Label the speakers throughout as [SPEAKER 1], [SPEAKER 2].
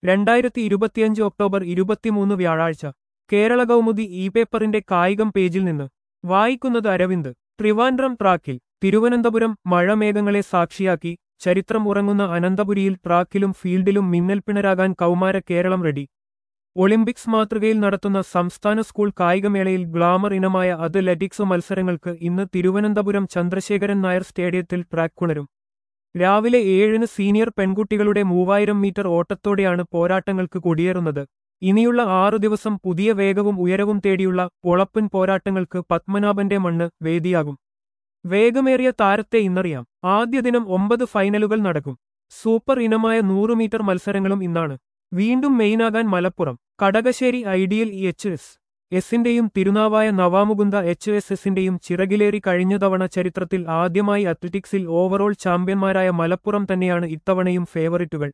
[SPEAKER 1] 2025 October 23 വ്യാഴാഴ്ച കേരള കൗമുദി പേപ്പറിന്റെ കായികം പേജിൽ നിന്ന് വായിക്കുന്നത് അരവിന്ദ്. ട്രിവാൻഡ്രം ട്രാക്കിൽ തിരുവനന്തപുരം മഴമേഘങ്ങളെ സാക്ഷിയാക്കി ചരിത്രം ഉറങ്ങുന്ന അനന്തപുരിയിൽ ട്രാക്കിലും ഫീൽഡിലും മിന്നൽപ്പിണരാകാൻ കൗമാര കേരളം റെഡി. ഒളിമ്പിക്സ് മാതൃകയിൽ നടത്തുന്ന സംസ്ഥാന സ്കൂൾ കായികമേളയിൽ ഗ്ലാമർ ഇനമായ അത്ലറ്റിക്സ് മത്സരങ്ങൾക്ക് ഇന്ന് തിരുവനന്തപുരം ചന്ദ്രശേഖരൻ നായർ സ്റ്റേഡിയത്തിൽ ട്രാക്കുണരും. രാവിലെ 7-ന് സീനിയർ പെൺകുട്ടികളുടെ 3000 മീറ്റർ ഓട്ടത്തോടെയാണ് പോരാട്ടങ്ങൾക്ക് കൊടിയേറുന്നത്. ഇനിയുള്ള 6 ദിവസം പുതിയ വേഗവും ഉയരവും തേടിയുള്ള പൊളപ്പൻ പോരാട്ടങ്ങൾക്ക് പത്മനാഭന്റെ മണ്ണ് വേദിയാകും. വേഗമേറിയ താരത്തെ ഇന്നറിയാം. ആദ്യ ദിനം 9 ഫൈനലുകൾ നടക്കും. സൂപ്പർ ഇനമായ 100 മീറ്റർ മത്സരങ്ങളും ഇന്നാണ്. വീണ്ടും മെയിനാകാൻ മലപ്പുറം കടകശ്ശേരി ഐഡിയൽ എസിന്റെയും തിരുനാവായ നവാമുകുന്ദ HSSന്റെയും ചിറകിലേറി കഴിഞ്ഞ തവണ ചരിത്രത്തിൽ ആദ്യമായി അത്ലറ്റിക്സിൽ ഓവറോൾ ചാമ്പ്യന്മാരായ മലപ്പുറം തന്നെയാണ് ഇത്തവണയും ഫേവറിറ്റുകൾ.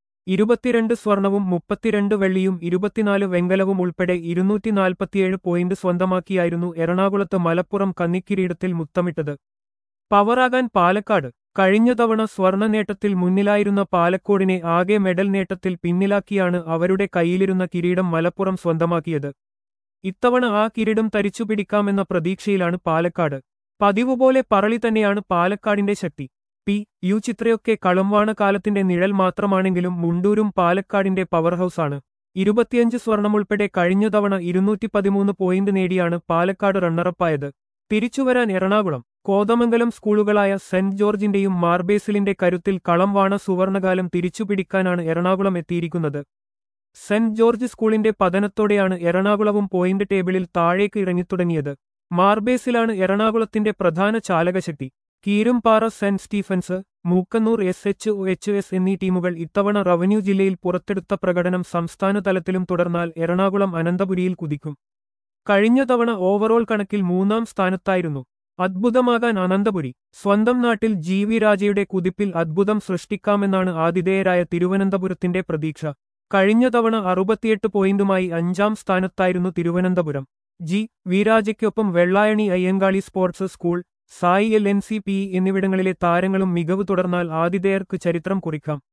[SPEAKER 1] 22 സ്വർണവും 32 വെള്ളിയും 24 വെങ്കലവും ഉൾപ്പെടെ 247 പോയിന്റ് സ്വന്തമാക്കിയായിരുന്നു എറണാകുളത്ത് മലപ്പുറം കന്നിക്കിരീടത്തിൽ മുത്തമിട്ടത്. പവറാകാൻ പാലക്കാട് കഴിഞ്ഞ തവണ സ്വർണ്ണ നേട്ടത്തിൽ മുന്നിലായിരുന്ന പാലക്കോടിനെ ആകെ മെഡൽ നേട്ടത്തിൽ പിന്നിലാക്കിയാണ് അവരുടെ കയ്യിലിരുന്ന കിരീടം മലപ്പുറം സ്വന്തമാക്കിയത്. ഇത്തവണ ആ കിരീടം തരിച്ചുപിടിക്കാമെന്ന പ്രതീക്ഷയിലാണ് പാലക്കാട്. പതിവുപോലെ പറളി തന്നെയാണ് പാലക്കാടിന്റെ ശക്തി. യു ചിത്രയൊക്കെ കളംവാണ കാലത്തിന്റെ നിഴൽ മാത്രമാണെങ്കിലും മുണ്ടൂരും പാലക്കാടിന്റെ പവർ ഹൗസാണ്. 25 സ്വർണമുൾപ്പെടെ കഴിഞ്ഞ തവണ 213 പോയിന്റ് നേടിയാണ് പാലക്കാട് റണ്ണറപ്പായത്. തിരിച്ചുവരാൻ എറണാകുളം കോതമംഗലം സ്കൂളുകളായ സെന്റ് ജോർജിന്റെയും മാർബേസിലിന്റെ കരുത്തിൽ കളംവാണ സുവർണകാലം തിരിച്ചുപിടിക്കാനാണ് എറണാകുളം എത്തിയിരിക്കുന്നത്. സെന്റ് ജോർജ് സ്കൂളിന്റെ പതനത്തോടെയാണ് എറണാകുളവും പോയിന്റ് ടേബിളിൽ താഴേക്ക് ഇറങ്ങിത്തുടങ്ങിയത്. മാർബേസിലാണ് എറണാകുളത്തിന്റെ പ്രധാന ചാലകശക്തി. Keerampara Saint Stephen's, Mookkannoor SHOHS എന്നീ ടീമുകൾ ഇത്തവണ റവന്യൂ ജില്ലയിൽ പുറത്തെടുത്ത പ്രകടനം സംസ്ഥാന തലത്തിലും തുടർന്നാൽ എറണാകുളം അനന്തപുരിയിൽ കുതിക്കും. കഴിഞ്ഞ തവണ ഓവറോൾ കണക്കിൽ 3-ാം സ്ഥാനത്തായിരുന്നു. അദ്ഭുതമാകാൻ അനന്തപുരി സ്വന്തം നാട്ടിൽ GV രാജയുടെ കുതിപ്പിൽ അദ്ഭുതം സൃഷ്ടിക്കാമെന്നാണ് ആതിഥേയരായ തിരുവനന്തപുരത്തിന്റെ പ്രതീക്ഷ. കഴിഞ്ഞ തവണ 68 പോയിന്റുമായി 5-ാം സ്ഥാനത്തായിരുന്നു തിരുവനന്തപുരം. GV രാജയ്ക്കൊപ്പം Vellayani Ayyankali sports school, SAI LNCPE എന്നിവിടങ്ങളിലെ താരങ്ങളും മികവ് തുടർന്നാൽ ആതിഥേയർക്ക് ചരിത്രം കുറിക്കാം.